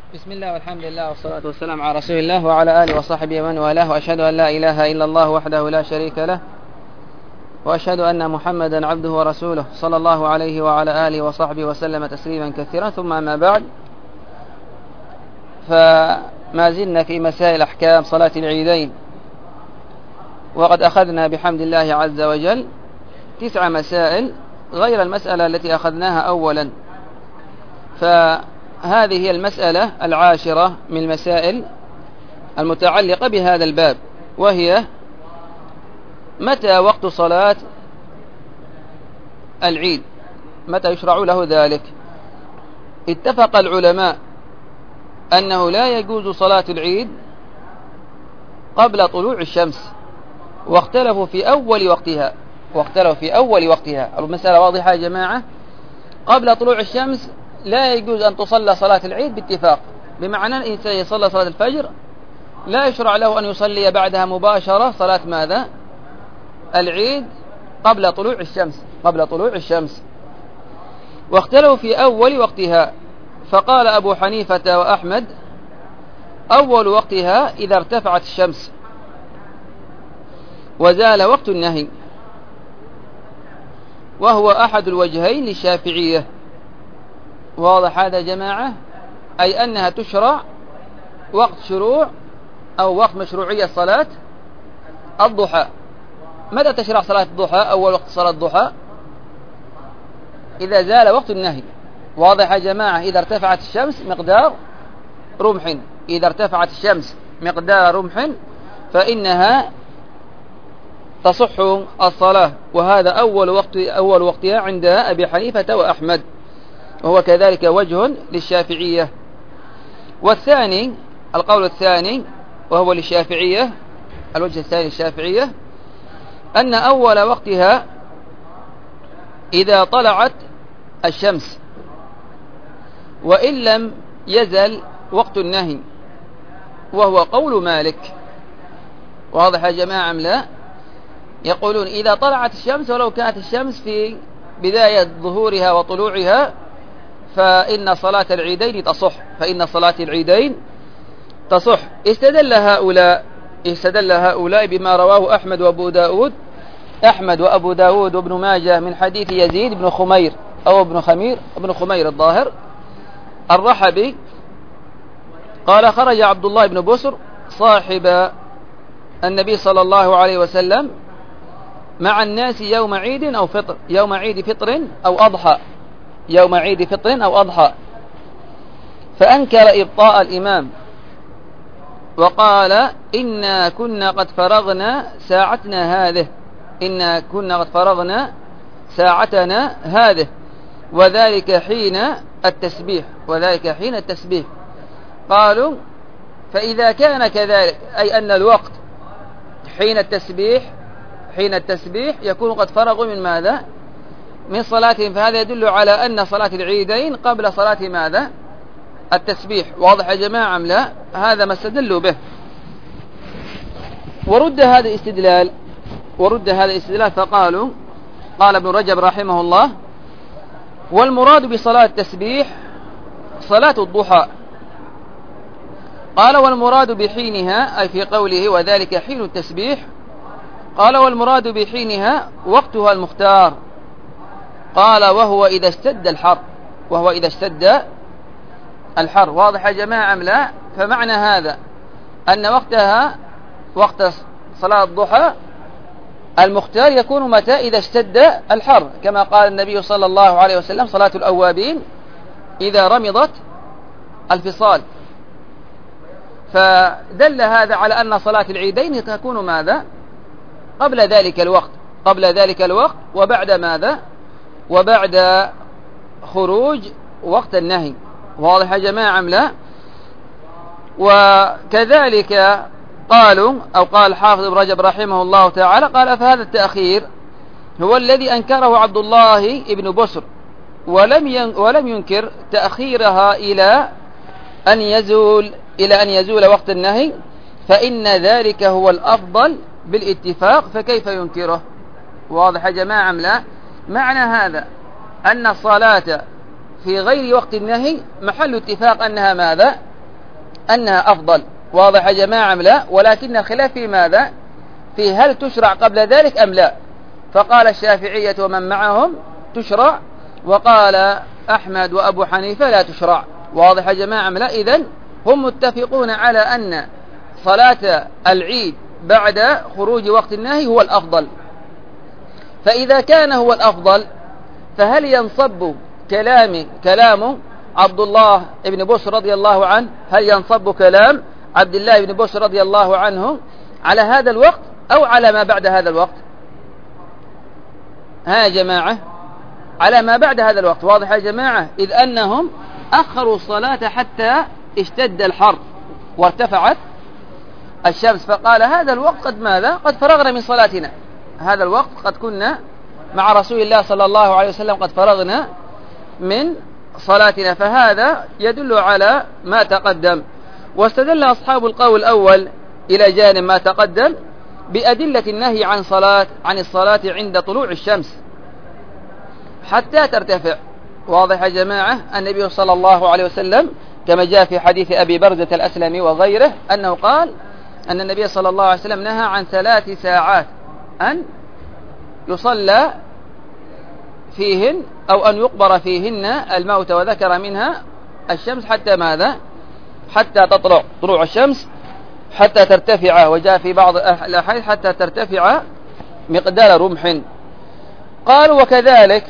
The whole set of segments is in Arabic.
بسم الله والحمد لله والصلاة والسلام على رسول الله وعلى آله وصحبه ومن والاه، وأشهد أن لا إله إلا الله وحده لا شريك له، وأشهد أن محمدا عبده ورسوله صلى الله عليه وعلى آله وصحبه وسلم تسليما كثيرا. ثم أما بعد، فما زلنا في مسائل أحكام صلاة العيدين، وقد أخذنا بحمد الله عز وجل 9 مسائل غير المسألة التي أخذناها أولا. فهذه هي المسألة 10 من المسائل المتعلقة بهذا الباب، وهي متى وقت صلاة العيد، متى يشرع له ذلك. اتفق العلماء أنه لا يجوز صلاة العيد قبل طلوع الشمس، واختلفوا في أول وقتها. المسألة واضحة يا جماعة. قبل طلوع الشمس لا يجوز أن تصلى صلاة العيد باتفاق، بمعنى أن الإنسان يصلى صلاة الفجر لا يشرع له أن يصلي بعدها مباشرة صلاة ماذا؟ العيد قبل طلوع الشمس. واختلفوا في أول وقتها، فقال أبو حنيفة وأحمد: أول وقتها إذا ارتفعت الشمس وزال وقت النهي، وهو أحد الوجهين للشافعية. واضح هذا يا جماعة؟ أي أنها تشرع وقت شروع أو وقت مشروعية صلاة الضحى. متى تشرع صلاة الضحى؟ أول وقت صلاة الضحى إذا زال وقت النهي. واضح يا جماعة؟ إذا ارتفعت الشمس مقدار رمح فإنها تصح الصلاة، وهذا أول وقتها عند أبي حنيفة وأحمد، وهو كذلك وجه للشافعية. والثاني، القول الثاني وهو للشافعية، الوجه الثاني للشافعية، أن أول وقتها إذا طلعت الشمس وإن لم يزل وقت النهي، وهو قول مالك. واضح يا جماعة أم لا؟ يقولون إذا طلعت الشمس ولو كانت الشمس في بداية ظهورها وطلوعها فإن صلاة العيدين تصح. استدل هؤلاء بما رواه أحمد وأبو داود وابن ماجه من حديث يزيد بن خمير أو ابن خمير الظاهر الرحبي قال: خرج عبد الله بن بسر صاحب النبي صلى الله عليه وسلم مع الناس يوم عيد فطر أو أضحى، فأنكر إبطاء الإمام وقال: إنا كنا قد فرغنا ساعتنا هذه، وذلك حين التسبيح. قالوا: فإذا كان كذلك، أي أن الوقت حين التسبيح يكون قد فرغوا من ماذا؟ من صلاتهم، فهذا يدل على أن صلاة العيدين قبل صلاة ماذا؟ التسبيح. واضح يا جماعة أم لا؟ هذا ما استدلوا به. ورد هذا الاستدلال فقالوا: قال ابن رجب رحمه الله: والمراد بصلاة التسبيح صلاة الضحى. قال: والمراد بحينها، أي في قوله وذلك حين التسبيح، قال: والمراد بحينها وقتها المختار. قال: وهو إذا اشتد الحر. واضح يا جماعة أم لا؟ فمعنى هذا أن وقت صلاة الضحى المختار يكون متى؟ إذا اشتد الحر، كما قال النبي صلى الله عليه وسلم: صلاة الأوابين إذا رمضت الفصال. فدل هذا على أن صلاة العيدين تكون ماذا؟ قبل ذلك الوقت وبعد ماذا؟ وبعد خروج وقت النهي. واضح يا جماعة أم لا؟ وكذلك قال حافظ ابن رجب رحمه الله تعالى، قال: فهذا التأخير هو الذي أنكره عبد الله بن بسر، ولم ينكر تأخيرها إلى أن يزول وقت النهي، فإن ذلك هو الأفضل بالاتفاق، فكيف ينكره؟ واضح يا جماعة أم لا؟ معنى هذا أن الصلاة في غير وقت النهي محل اتفاق أنها ماذا؟ أنها أفضل. واضح يا جماعة أم لا؟ ولكن الخلاف في ماذا؟ في هل تشرع قبل ذلك أم لا. فقال الشافعية ومن معهم تشرع، وقال أحمد وأبو حنيفة لا تشرع. واضح يا جماعة أم لا؟ إذن هم متفقون على أن صلاة العيد بعد خروج وقت النهي هو الأفضل. فإذا كان هو الأفضل فهل ينصب كلام عبد الله بن بشر رضي الله عنه، هل ينصب كلام عبد الله بن بشر رضي الله عنه على هذا الوقت أو على ما بعد هذا الوقت؟ ها يا جماعة، على ما بعد هذا الوقت. واضح يا جماعة؟ إذ أنهم أخروا الصلاة حتى اشتد الحر وارتفعت الشمس، فقال هذا الوقت قد ماذا؟ قد فرغنا من صلاتنا، هذا الوقت قد كنا مع رسول الله صلى الله عليه وسلم قد فرغنا من صلاتنا. فهذا يدل على ما تقدم. واستدل أصحاب القول الأول إلى جانب ما تقدم بأدلة النهي عن الصلاة عند طلوع الشمس حتى ترتفع. واضح يا جماعة؟ النبي صلى الله عليه وسلم كما جاء في حديث أبي برزة الأسلمي وغيره أنه قال أن النبي صلى الله عليه وسلم نهى عن 3 ساعات أن يصلى فيهن أو أن يقبر فيهن الموت، وذكر منها الشمس حتى ماذا؟ حتى تطلع طلوع الشمس حتى ترتفع، وجاء في بعض الأحاديث حتى ترتفع مقدار رمح. قالوا وكذلك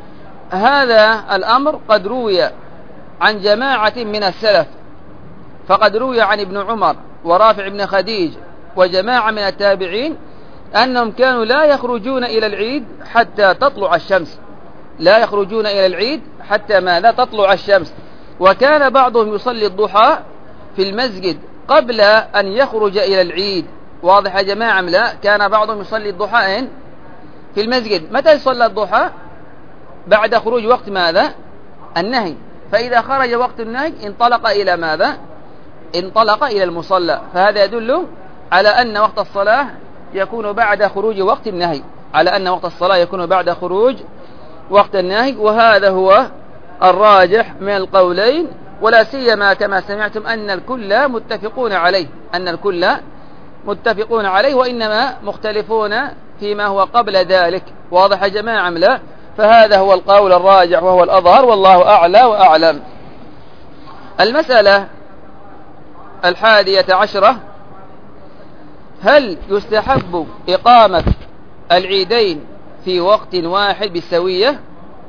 هذا الأمر قد روي عن جماعة من السلف، فقد روي عن ابن عمر ورافع بن خديج وجماعة من التابعين أنهم كانوا لا يخرجون إلى العيد حتى تطلع الشمس، لا يخرجون إلى العيد حتى ماذا؟ تطلع الشمس. وكان بعضهم يصلي الضحى في المسجد قبل أن يخرج إلى العيد. واضح يا جماعة لا؟ كان بعضهم يصلي الضحى في المسجد. متى يصلى الضحى؟ بعد خروج وقت ماذا؟ النهي. فإذا خرج وقت النهي انطلق إلى ماذا؟ انطلق إلى المصلى. فهذا يدل على أن وقت الصلاة يكون بعد خروج وقت النهي، على أن وقت الصلاة يكون بعد خروج وقت النهي. وهذا هو الراجح من القولين، ولا سيما كما سمعتم أن الكل متفقون عليه، أن الكل متفقون عليه، وإنما مختلفون فيما هو قبل ذلك. واضح يا جماعة لا؟ فهذا هو القول الراجح وهو الأظهر، والله أعلى وأعلم. المسألة 11، هل يستحب إقامة العيدين في وقت واحد بالسوية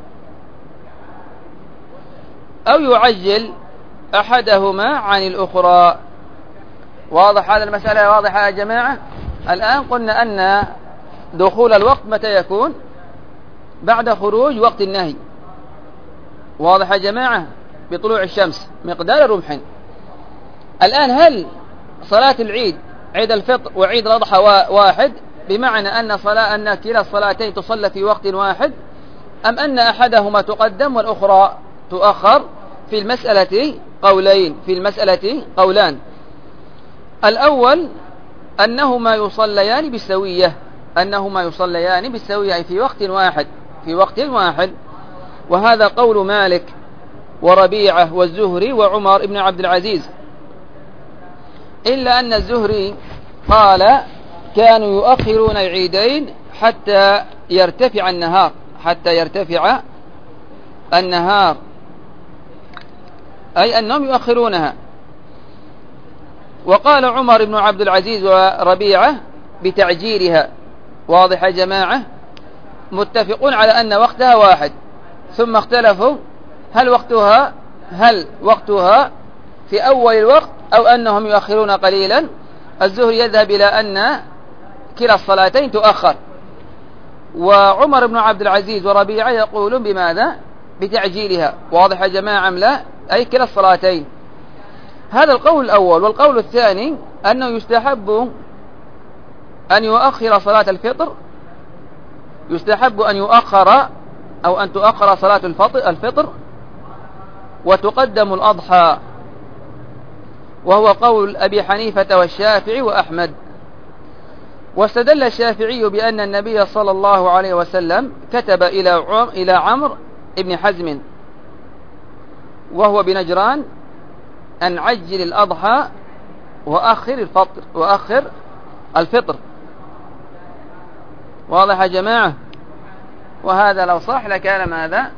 أو يعجل أحدهما عن الأخرى؟ واضح هذا المسألة؟ واضحة يا جماعة؟ الآن قلنا أن دخول الوقت متى يكون؟ بعد خروج وقت النهي. واضح يا جماعة؟ بطلوع الشمس مقدار رمح. الآن هل صلاة العيد، عيد الفطر وعيد الأضحى واحد، بمعنى أن كلا الصلاتين تصلى في وقت واحد، أم أن أحدهما تقدم والأخرى تؤخر؟ في المسألة قولين، في المسألة قولان. الأول أنهما يصليان بالسوية، أنهما يصليان بالسوية في وقت واحد، في وقت واحد. وهذا قول مالك وربيعة والزهري وعمر بن عبد العزيز، إلا أن الزهري قال كانوا يؤخرون العيدين حتى يرتفع النهار، حتى يرتفع النهار، أي أنهم يؤخرونها. وقال عمر بن عبد العزيز وربيعة بتعجيلها. واضح يا جماعة؟ متفقون على أن وقتها واحد، ثم اختلفوا هل وقتها في أول الوقت أو أنهم يؤخرون قليلا. الزهري يذهب إلى أن كلا الصلاتين تؤخر، وعمر بن عبد العزيز وربيعة يقولون بماذا؟ بتعجيلها. واضح يا جماعة لا؟ أي كلا الصلاتين. هذا القول الأول. والقول الثاني أنه يستحب أن يؤخر صلاة الفطر، يستحب أن يؤخر أو أن تؤخر صلاة الفطر وتقدم الأضحى، وهو قول أبي حنيفة والشافعي وأحمد. واستدل الشافعي بأن النبي صلى الله عليه وسلم كتب إلى عمرو بن حزم وهو بنجران أن عجل الأضحى وأخر الفطر. واضح يا جماعة؟ وهذا لو صح لكان ماذا؟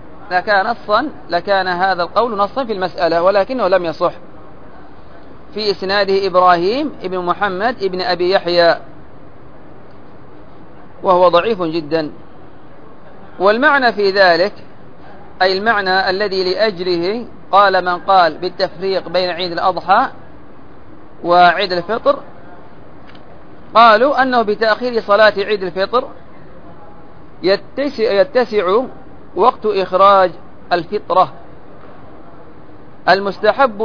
لكان هذا القول نصا في المسألة، ولكنه لم يصح. في إسناده إبراهيم ابن محمد ابن أبي يحيى، وهو ضعيف جدا. والمعنى في ذلك، أي المعنى الذي لأجله قال من قال بالتفريق بين عيد الأضحى وعيد الفطر، قالوا أنه بتأخير صلاة عيد الفطر يتسع وقت إخراج الفطرة المستحب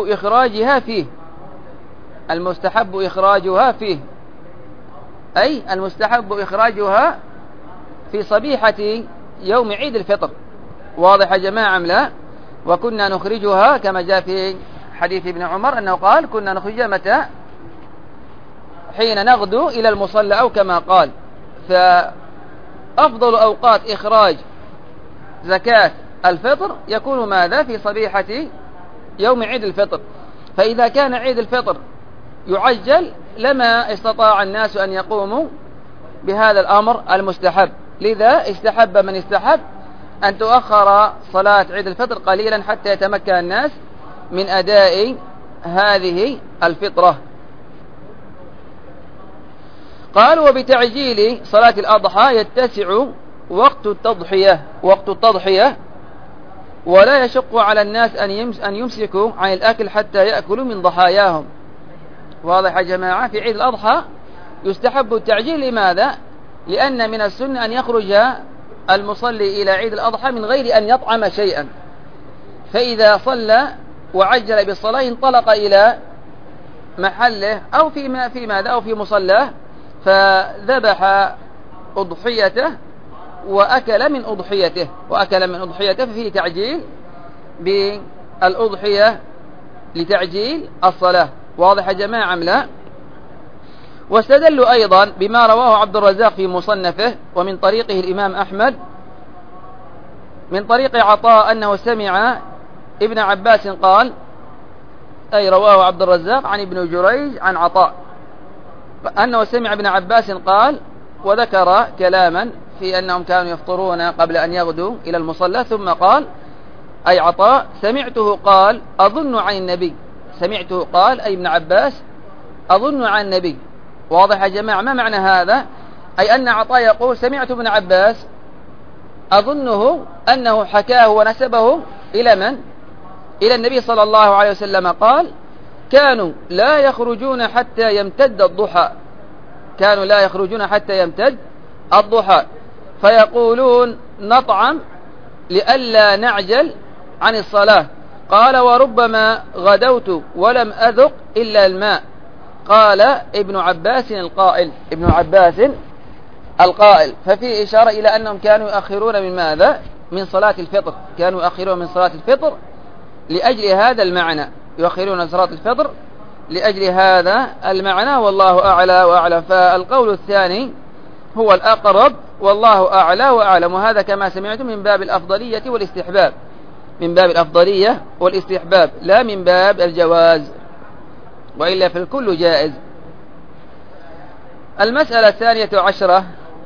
إخراجها فيه، أي المستحب إخراجها في صبيحة يوم عيد الفطر. واضح يا جماعة أم لا؟ وكنا نخرجها كما جاء في حديث ابن عمر أنه قال كنا نخرجها متى؟ حين نغدو إلى المصلى، أو كما قال. فأفضل أوقات إخراج زكاة الفطر يكون ماذا؟ في صبيحة يوم عيد الفطر. فإذا كان عيد الفطر يعجل لما استطاع الناس أن يقوموا بهذا الأمر المستحب، لذا استحب من استحب أن تؤخر صلاة عيد الفطر قليلا حتى يتمكن الناس من أداء هذه الفطرة. قال وبتعجيل صلاة الأضحى يتسع وقت التضحية ولا يشق على الناس أن يمسكوا عن الأكل حتى يأكلوا من ضحاياهم. واضح يا جماعة؟ في عيد الأضحى يستحب التعجيل. لماذا؟ لأن من السنة أن يخرج المصلي إلى عيد الأضحى من غير أن يطعم شيئا، فإذا صلى وعجل بالصلاة انطلق إلى محله أو في مصلاه فذبح أضحيته وأكل من أضحيته ففيه تعجيل بالأضحية لتعجيل الصلاة. واضح يا جماعة أم لا؟ واستدلوا أيضا بما رواه عبد الرزاق في مصنفه ومن طريقه الإمام أحمد من طريق عطاء أنه سمع ابن عباس قال، أي رواه عبد الرزاق عن ابن جريج عن عطاء أنه سمع ابن عباس قال، وذكر كلاما في أنهم كانوا يفطرون قبل أن يغدوا إلى المصلى، ثم قال أي عطاء سمعته قال أظن عن النبي، سمعته قال أي ابن عباس أظن عن النبي. واضح يا جماعة؟ ما معنى هذا؟ أي أن عطاء يقول سمعت ابن عباس أظنه أنه حكاه ونسبه إلى من؟ إلى النبي صلى الله عليه وسلم قال كانوا لا يخرجون حتى يمتد الضحى فيقولون نطعم لئلا نعجل عن الصلاة. قال وربما غدوت ولم أذق إلا الماء. قال ابن عباس القائل. ففي إشارة إلى أنهم كانوا يؤخرون من ماذا؟ من صلاة الفطر، كانوا يؤخرون من صلاة الفطر لأجل هذا المعنى، يؤخرون صلاة الفطر لأجل هذا المعنى، والله أعلى وأعلم. فالقول الثاني هو الأقرب والله أعلى وأعلم، وهذا كما سمعتم من باب الأفضلية والاستحباب، لا من باب الجواز، وإلا فالكل جائز. المسألة 12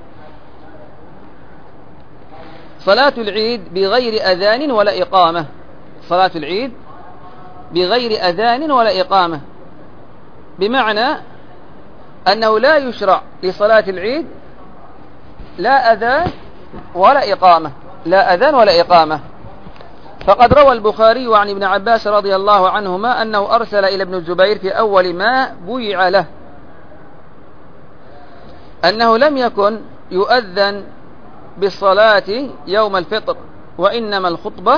صلاة العيد بغير أذان ولا إقامة. صلاة العيد بغير أذان ولا إقامة، بمعنى أنه لا يشرع لصلاة العيد لا أذان ولا إقامة. فقد روى البخاري عن ابن عباس رضي الله عنهما أنه أرسل إلى ابن الزبير في أول ما بويع له أنه لم يكن يؤذن بالصلاة يوم الفطر، وإنما الخطبة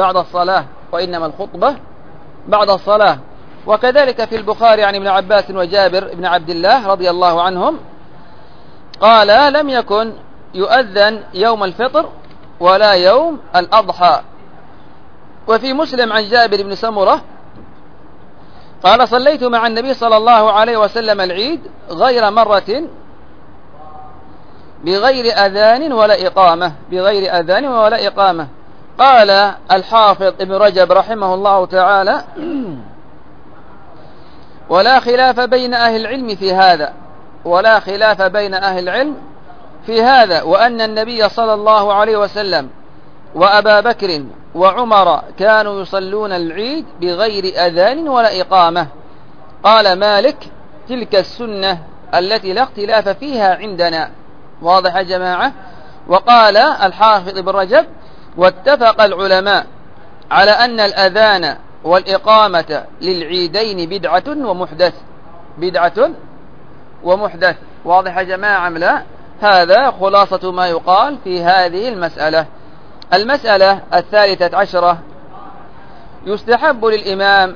بعد الصلاة. وكذلك في البخاري عن ابن عباس وجابر بن عبد الله رضي الله عنهم قال لم يكن يؤذن يوم الفطر ولا يوم الأضحى. وفي مسلم عن جابر بن سمرة قال صليت مع النبي صلى الله عليه وسلم العيد غير مرة بغير أذان ولا إقامة. قال الحافظ ابن رجب رحمه الله تعالى ولا خلاف بين أهل العلم في هذا، ولا خلاف بين أهل العلم في هذا، وأن النبي صلى الله عليه وسلم وأبا بكر وعمر كانوا يصلون العيد بغير أذان ولا إقامة. قال مالك: تلك السنة التي لا اختلاف فيها عندنا. واضح يا جماعة؟ وقال الحافظ ابن رجب: واتفق العلماء على أن الأذان والإقامة للعيدين بدعة ومحدث. بدعة ومحدث. واضح يا جماعة أم لا؟ هذا خلاصة ما يقال في هذه المسألة. المسألة 13 يستحب للإمام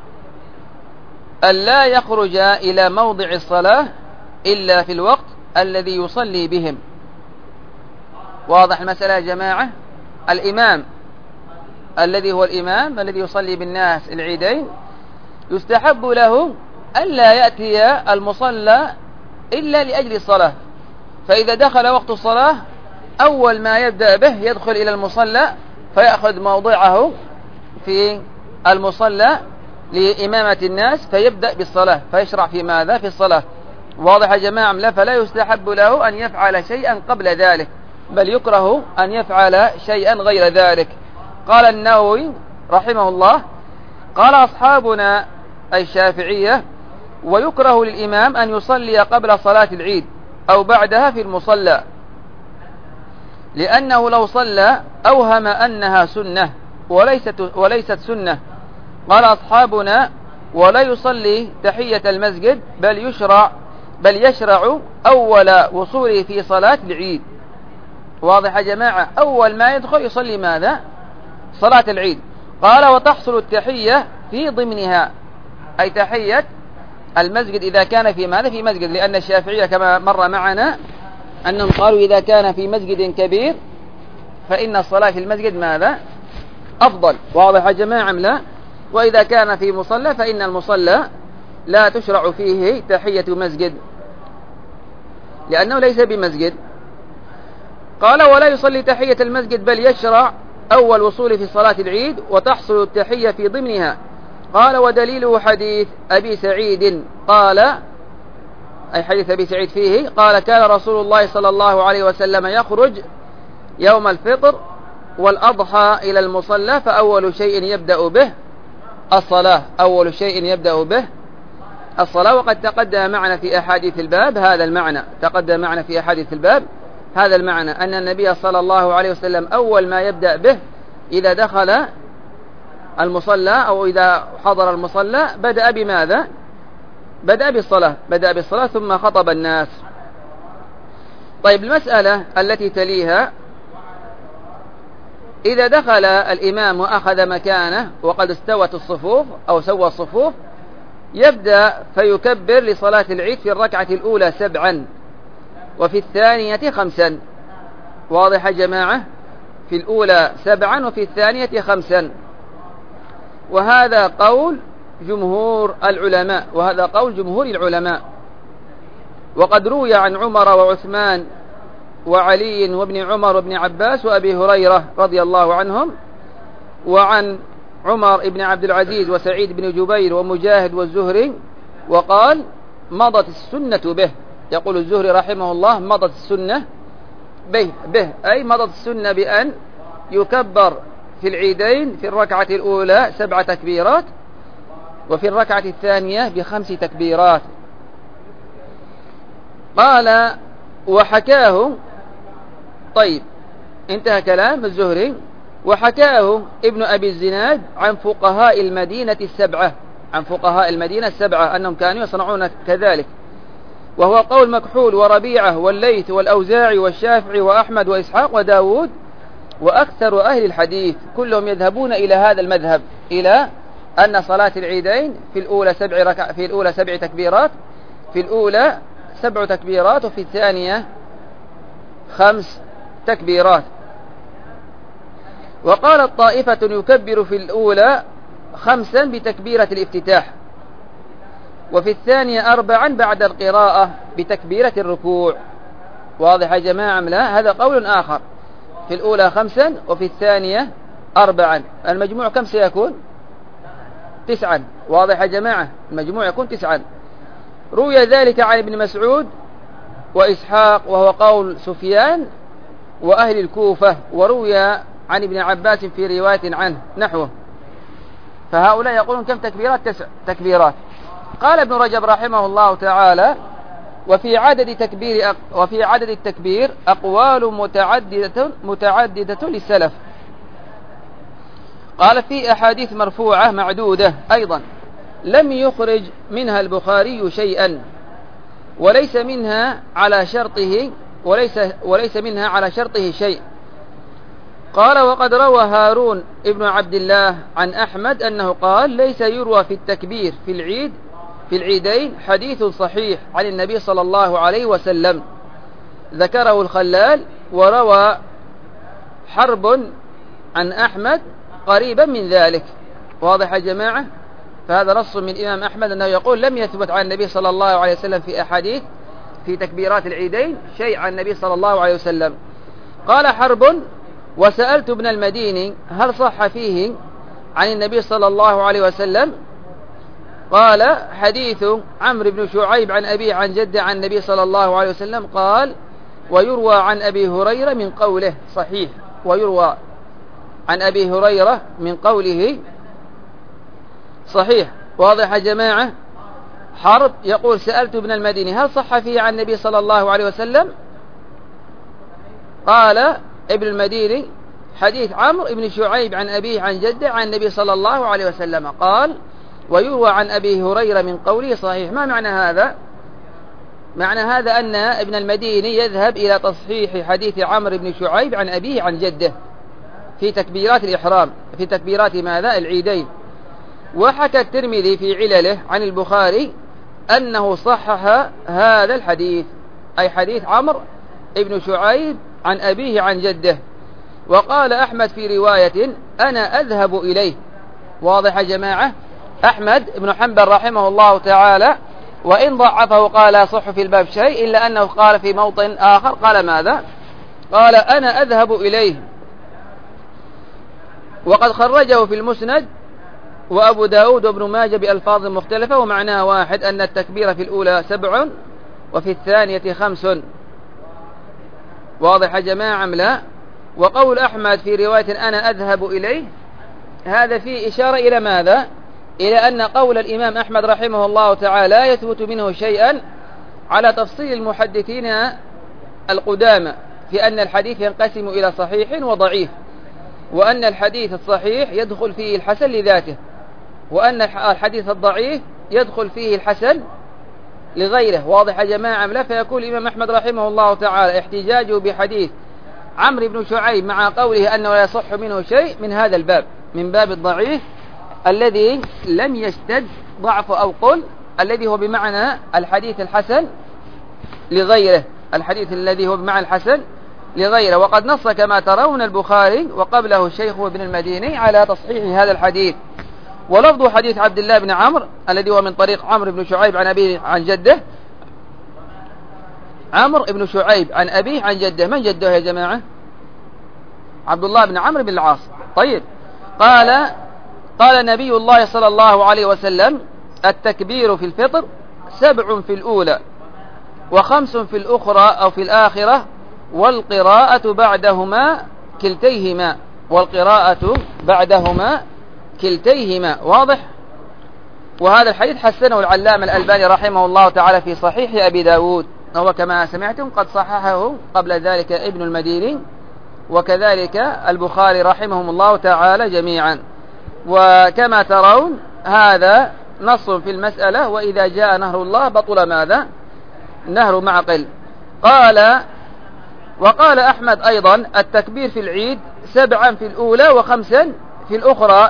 ألا يخرج إلى موضع الصلاة إلا في الوقت الذي يصلي بهم. واضح المسألة يا جماعة؟ الإمام الذي هو الإمام الذي يصلي بالناس العيدين يستحب له ألا يأتي المصلى إلا لأجل الصلاة، فإذا دخل وقت الصلاة أول ما يبدأ به يدخل إلى المصلى فيأخذ موضعه في المصلى لإمامة الناس، فيبدأ بالصلاة، فيشرع في ماذا؟ في الصلاة. واضح يا جماعة؟ لا، فلا يستحب له أن يفعل شيئا قبل ذلك، بل يكره أن يفعل شيئا غير ذلك. قال النووي رحمه الله: قال أصحابنا أي الشافعية: ويكره للإمام أن يصلي قبل صلاة العيد أو بعدها في المصلى، لأنه لو صلى أوهم أنها سنة وليست سنة. قال أصحابنا: ولا يصلي تحية المسجد بل يشرع أول وصوله في صلاة العيد. واضح يا جماعة؟ أول ما يدخل يصلي ماذا؟ صلاة العيد. قال: وتحصل التحية في ضمنها، أي تحية المسجد إذا كان في ماذا؟ في مسجد، لأن الشافعية كما مر معنا أنهم قالوا إذا كان في مسجد كبير فإن الصلاة في المسجد ماذا؟ أفضل. واضح يا جماعة أم لا؟ وإذا كان في مصلى فإن المصلى لا تشرع فيه تحية مسجد لأنه ليس بمسجد. قال: ولا يصلي تحية المسجد بل يشرع أول وصول في صلاة العيد وتحصل التحية في ضمنها. قال: ودليله حديث أبي سعيد، قال أي حديث أبي سعيد فيه قال: كان رسول الله صلى الله عليه وسلم يخرج يوم الفطر والأضحى إلى المصلى فأول شيء يبدأ به الصلاة. أول شيء يبدأ به الصلاة. وقد تقدم معنا في أحاديث الباب هذا المعنى، تقدم معنا في أحاديث الباب هذا المعنى، أن النبي صلى الله عليه وسلم أول ما يبدأ به إذا دخل المصلى أو إذا حضر المصلى بدأ بماذا؟ بدأ بالصلاة ثم خطب الناس. طيب، المسألة التي تليها: إذا دخل الإمام وأخذ مكانه وقد استوت الصفوف أو سوى الصفوف يبدأ فيكبر لصلاة العيد في الركعة الأولى 7 وفي الثانية 5. واضح يا جماعة؟ في الأولى 7 وفي الثانية 5. وهذا قول جمهور العلماء، وهذا قول جمهور العلماء. وقد روي عن عمر وعثمان وعلي وابن عمر وابن عباس وأبي هريرة رضي الله عنهم، وعن عمر بن عبد العزيز وسعيد بن جبير ومجاهد والزهري، وقال: مضت السنة به. يقول الزهري رحمه الله: مضت السنة به أي مضت السنة بأن يكبر في العيدين في الركعة الأولى 7 تكبيرات وفي الركعة الثانية ب5 تكبيرات. قال: وحكاه، طيب انتهى كلام الزهري. وحكاه ابن أبي الزناد عن فقهاء المدينة السبعة، عن فقهاء المدينة السبعة أنهم كانوا يصنعون كذلك، وهو قول مكحول وربيعة والليث والأوزاعي والشافعي وأحمد وإسحاق وداود وأكثر أهل الحديث كلهم يذهبون إلى هذا المذهب، إلى أن صلاة العيدين في الأولى 7 تكبيرات، في الأولى 7 تكبيرات وفي الثانية 5 تكبيرات. وقالت طائفة يكبر في الأولى 5 بتكبيرة الافتتاح، وفي الثانية 4 بعد القراءة بتكبيرة الركوع. واضح يا جماعة؟ لا، هذا قول آخر. في الأولى 5 وفي الثانية 4. المجموع كم سيكون؟ 9. واضح يا جماعة؟ المجموع يكون 9. روي ذلك عن ابن مسعود وإسحاق وهو قول سفيان وأهل الكوفة، وروي عن ابن عباس في رواية عنه نحوه. فهؤلاء يقولون كم تكبيرات؟ 9 تكبيرات. قال ابن رجب رحمه الله تعالى: وفي عدد التكبير أقوال متعددة للسلف. قال: في أحاديث مرفوعة معدودة أيضا لم يخرج منها البخاري شيئا، وليس منها على شرطه شيء. قال: وقد روى هارون ابن عبد الله عن أحمد أنه قال: ليس يروى في التكبير في العيدين حديث صحيح عن النبي صلى الله عليه وسلم. ذكره الخلال. وروى حرب عن أحمد قريبا من ذلك. واضح يا جماعة؟ فهذا نص من الإمام أحمد أنه يقول لم يثبت عن النبي صلى الله عليه وسلم في أحاديث في تكبيرات العيدين شيء عن النبي صلى الله عليه وسلم. قال حرب: وسألت ابن المديني هل صح فيه عن النبي صلى الله عليه وسلم؟ قال: حديث عمرو بن شعيب عن أبيه عن جده عن النبي صلى الله عليه وسلم. قال: ويروى عن أبي هريرة من قوله صحيح. ويروى عن أبي هريرة من قوله صحيح. واضح يا جماعة؟ حرب يقول: سألت ابن المديني هل صح فيه عن النبي صلى الله عليه وسلم؟ قال ابن المديني: حديث عمرو بن شعيب عن أبيه عن جده عن النبي صلى الله عليه وسلم. قال: ويروى عن أبي هريرة من قوله صحيح. ما معنى هذا؟ معنى هذا أن ابن المديني يذهب إلى تصحيح حديث عمرو بن شعيب عن أبيه عن جده في تكبيرات الإحرام، في تكبيرات ماذا؟ العيدين. وحكى الترمذي في علله عن البخاري أنه صحح هذا الحديث، أي حديث عمرو بن شعيب عن أبيه عن جده. وقال أحمد في رواية: أنا أذهب إليه. واضح يا جماعة؟ أحمد بن حنبل رحمه الله تعالى وإن ضعفه قال لا يصح في الباب شيء، إلا أنه قال في موطن آخر قال ماذا؟ قال: أنا أذهب إليه. وقد خرجه في المسند وأبو داود وابن ماجه بألفاظ مختلفة ومعناه واحد، أن التكبير في الأولى 7 وفي الثانية 5. واضح يا جماعة أم لا؟ وقول أحمد في رواية أنا أذهب إليه هذا فيه إشارة إلى ماذا؟ إلى أن قول الإمام أحمد رحمه الله تعالى لا يثبت منه شيئا على تفصيل المحدثين القدامى في أن الحديث ينقسم إلى صحيح وضعيف، وأن الحديث الصحيح يدخل فيه الحسن لذاته، وأن الحديث الضعيف يدخل فيه الحسن لغيره. واضح يا جماعة؟ لا. فيقول الإمام أحمد رحمه الله تعالى احتجاجه بحديث عمرو بن شعيب مع قوله أنه لا يصح منه شيء من هذا الباب، من باب الضعيف الذي لم يشتد ضعف أو قل، الذي هو بمعنى الحديث الحسن لغيره، الحديث الذي هو بمعنى الحسن لغيره. وقد نص كما ترون البخاري وقبله الشيخ ابن المديني على تصحيح هذا الحديث. ولفظ حديث عبد الله بن عمرو الذي هو من طريق عمرو بن شعيب عن أبيه عن جده، عمرو بن شعيب عن أبيه عن جده. من جده يا جماعة؟ عبد الله بن عمرو بن العاص. طيب. قال نبي الله صلى الله عليه وسلم: التكبير في الفطر 7 في الأولى و5 في الأخرى أو في الآخرة، والقراءة بعدهما كلتيهما. والقراءة بعدهما كلتيهما. واضح؟ وهذا الحديث حسنه العلامة الألباني رحمه الله تعالى في صحيح أبي داود، وهو كما سمعتم قد صححه قبل ذلك ابن المديني وكذلك البخاري رحمهم الله تعالى جميعا. وكما ترون هذا نص في المسألة: وإذا جاء نهر الله بطل ماذا؟ نهر معقل. وقال أحمد أيضا: التكبير في العيد 7 في الأولى و5 في الأخرى.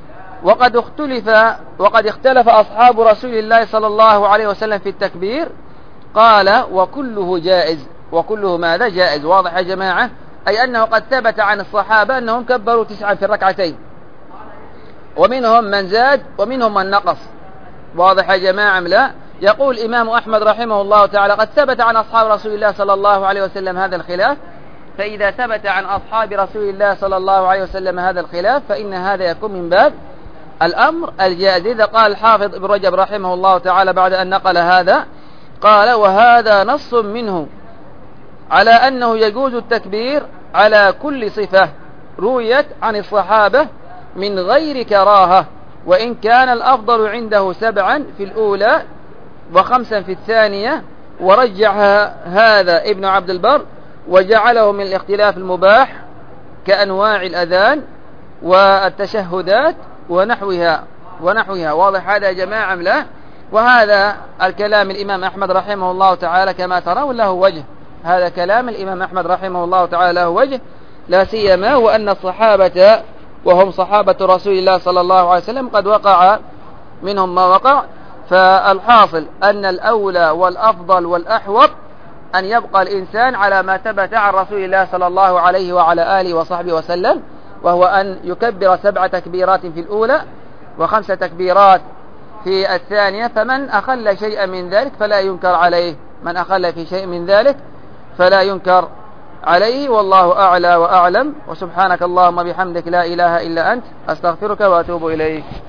وقد اختلف أصحاب رسول الله صلى الله عليه وسلم في التكبير. قال: وكله جائز. وكله ماذا؟ جائز. واضح يا جماعة؟ أي أنه قد ثبت عن الصحابة أنهم كبروا 9 في الركعتين، ومنهم من زاد ومنهم من نقص. واضح يا جماعة؟ لا. يقول الإمام أحمد رحمه الله تعالى: قد ثبت عن أصحاب رسول الله صلى الله عليه وسلم هذا الخلاف، فإذا ثبت عن أصحاب رسول الله صلى الله عليه وسلم هذا الخلاف فإن هذا يكون من باب الأمر الجائز. إذا قال الحافظ ابن رجب رحمه الله تعالى بعد أن نقل هذا قال: وهذا نص منه على أنه يجوز التكبير على كل صفة رويت عن الصحابة من غير كراهة، وإن كان الأفضل عنده 7 في الأولى و5 في الثانية. ورجح هذا ابن عبد البر وجعله من الاختلاف المباح كأنواع الأذان والتشهدات ونحوها. واضح هذا يا جماعة لا؟ وهذا الكلام الإمام أحمد رحمه الله تعالى كما ترون له وجه. هذا كلام الإمام أحمد رحمه الله تعالى له وجه، لا سيما وأن الصحابة وهم صحابة رسول الله صلى الله عليه وسلم قد وقع منهم ما وقع. فالحاصل أن الأولى والأفضل والأحوط أن يبقى الإنسان على ما ثبت عن رسول الله صلى الله عليه وعلى آله وصحبه وسلم، وهو أن يكبر 7 تكبيرات في الأولى و5 تكبيرات في الثانية. فمن أخل شيئا من ذلك فلا ينكر عليه، من أخل في شيء من ذلك فلا ينكر عليه. والله أعلى وأعلم. وسبحانك اللهم بحمدك لا إله إلا أنت، أستغفرك وأتوب إليك.